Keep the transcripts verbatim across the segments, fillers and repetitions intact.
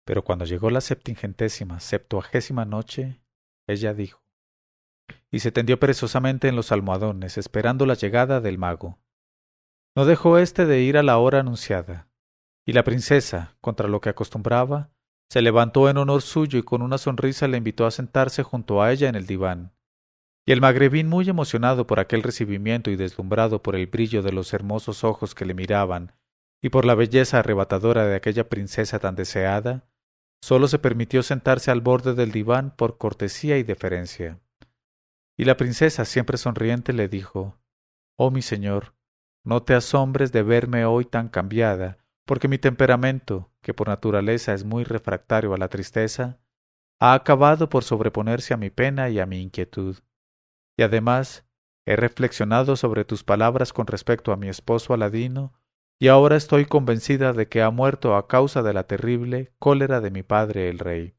Pero cuando llegó la septingentésima, septuagésima noche, ella dijo, y se tendió perezosamente en los almohadones, esperando la llegada del mago. No dejó éste de ir a la hora anunciada, y la princesa, contra lo que acostumbraba, se levantó en honor suyo y con una sonrisa le invitó a sentarse junto a ella en el diván. Y el magrebín, muy emocionado por aquel recibimiento y deslumbrado por el brillo de los hermosos ojos que le miraban y por la belleza arrebatadora de aquella princesa tan deseada, sólo se permitió sentarse al borde del diván por cortesía y deferencia. Y la princesa, siempre sonriente, le dijo, «Oh, mi señor, no te asombres de verme hoy tan cambiada, porque mi temperamento, que por naturaleza es muy refractario a la tristeza, ha acabado por sobreponerse a mi pena y a mi inquietud. Y además he reflexionado sobre tus palabras con respecto a mi esposo Aladino, y ahora estoy convencida de que ha muerto a causa de la terrible cólera de mi padre el rey.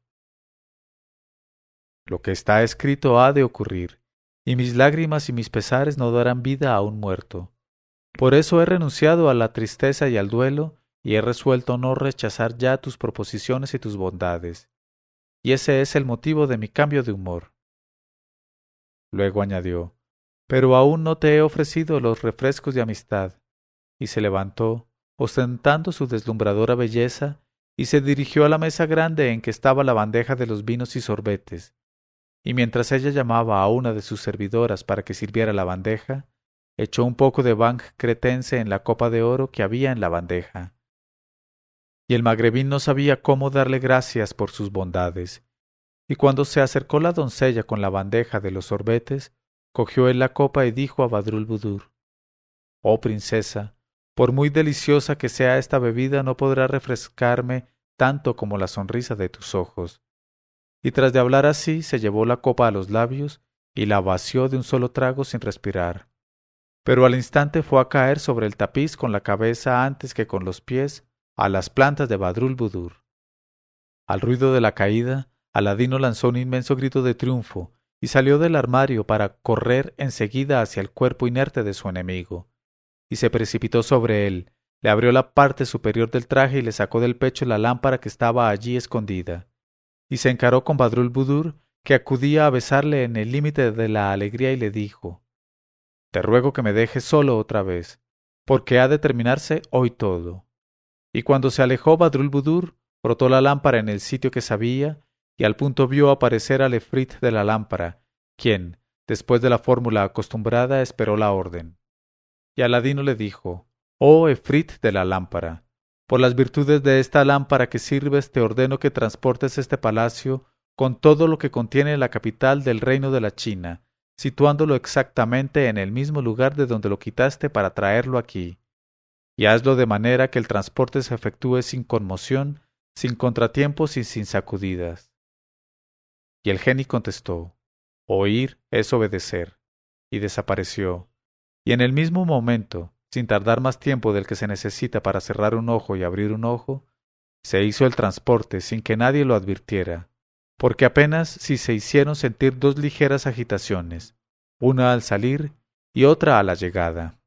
Lo que está escrito ha de ocurrir, y mis lágrimas y mis pesares no darán vida a un muerto. Por eso he renunciado a la tristeza y al duelo, y he resuelto no rechazar ya tus proposiciones y tus bondades. Y ese es el motivo de mi cambio de humor». Luego añadió, «Pero aún no te he ofrecido los refrescos de amistad». Y se levantó, ostentando su deslumbradora belleza, y se dirigió a la mesa grande en que estaba la bandeja de los vinos y sorbetes. Y mientras ella llamaba a una de sus servidoras para que sirviera la bandeja, echó un poco de Banj cretense en la copa de oro que había en la bandeja. Y el magrebín no sabía cómo darle gracias por sus bondades. Y cuando se acercó la doncella con la bandeja de los sorbetes, cogió él la copa y dijo a Badrulbudur, «Oh princesa, por muy deliciosa que sea esta bebida, no podrá refrescarme tanto como la sonrisa de tus ojos». Y tras de hablar así, se llevó la copa a los labios y la vació de un solo trago sin respirar. Pero al instante fue a caer sobre el tapiz con la cabeza antes que con los pies a las plantas de Badrulbudur. Al ruido de la caída, Aladino lanzó un inmenso grito de triunfo y salió del armario para correr enseguida hacia el cuerpo inerte de su enemigo, y se precipitó sobre él, le abrió la parte superior del traje y le sacó del pecho la lámpara que estaba allí escondida, y se encaró con Badrulbudur, que acudía a besarle en el límite de la alegría, y le dijo, «Te ruego que me dejes solo otra vez, porque ha de terminarse hoy todo». Y cuando se alejó Badrulbudur, frotó la lámpara en el sitio que sabía, y al punto vio aparecer al efrit de la lámpara, quien, después de la fórmula acostumbrada, esperó la orden. Y Aladino le dijo, «Oh efrit de la lámpara, por las virtudes de esta lámpara que sirves, te ordeno que transportes este palacio con todo lo que contiene la capital del reino de la China, situándolo exactamente en el mismo lugar de donde lo quitaste para traerlo aquí. Y hazlo de manera que el transporte se efectúe sin conmoción, sin contratiempos y sin sacudidas». Y el genii contestó, «Oír es obedecer», y desapareció. Y en el mismo momento, sin tardar más tiempo del que se necesita para cerrar un ojo y abrir un ojo, se hizo el transporte sin que nadie lo advirtiera, porque apenas si se hicieron sentir dos ligeras agitaciones, una al salir y otra a la llegada.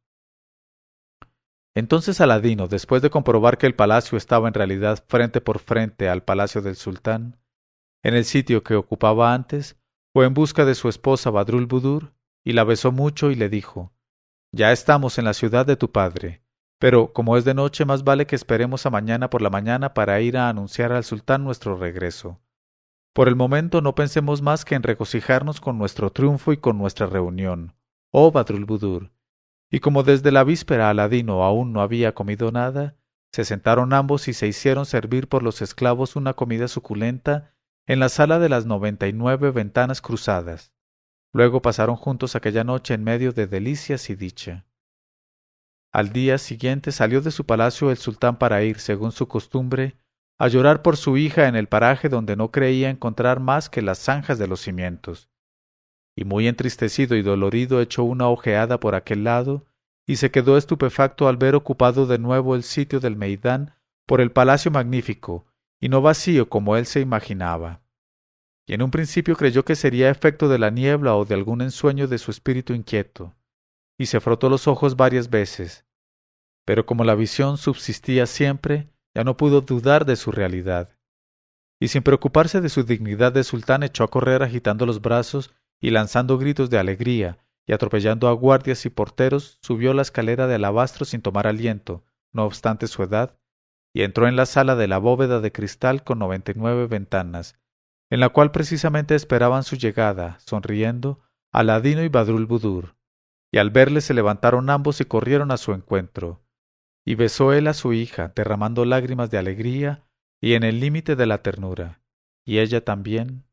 Entonces Aladino, después de comprobar que el palacio estaba en realidad frente por frente al palacio del sultán, en el sitio que ocupaba antes, fue en busca de su esposa Badrulbudur, y la besó mucho y le dijo, «Ya estamos en la ciudad de tu padre, pero como es de noche, más vale que esperemos a mañana por la mañana para ir a anunciar al sultán nuestro regreso. Por el momento no pensemos más que en regocijarnos con nuestro triunfo y con nuestra reunión, oh Badrulbudur». Y como desde la víspera Aladino aún no había comido nada, se sentaron ambos y se hicieron servir por los esclavos una comida suculenta en la sala de las noventa y nueve ventanas cruzadas. Luego pasaron juntos aquella noche en medio de delicias y dicha. Al día siguiente salió de su palacio el sultán para ir, según su costumbre, a llorar por su hija en el paraje donde no creía encontrar más que las zanjas de los cimientos. Y muy entristecido y dolorido echó una ojeada por aquel lado, y se quedó estupefacto al ver ocupado de nuevo el sitio del Meidán por el palacio magnífico, y no vacío como él se imaginaba. Y en un principio creyó que sería efecto de la niebla o de algún ensueño de su espíritu inquieto, y se frotó los ojos varias veces. Pero como la visión subsistía siempre, ya no pudo dudar de su realidad, y sin preocuparse de su dignidad de sultán echó a correr agitando los brazos y lanzando gritos de alegría, y atropellando a guardias y porteros, subió la escalera de alabastro sin tomar aliento, no obstante su edad, y entró en la sala de la bóveda de cristal con noventa y nueve ventanas, en la cual precisamente esperaban su llegada, sonriendo, Aladino y Badrulbudur, y al verle se levantaron ambos y corrieron a su encuentro, y besó él a su hija, derramando lágrimas de alegría y en el límite de la ternura, y ella también.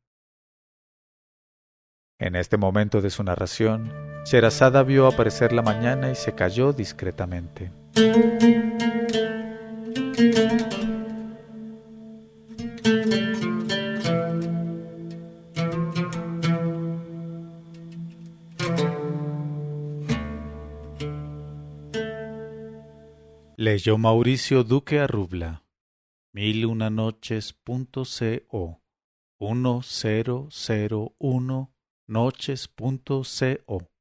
En este momento de su narración, Sherazada vio aparecer la mañana y se calló discretamente. Leyó Mauricio Duque Arrubla. Mil una noches punto co. uno cero cero uno noches punto co.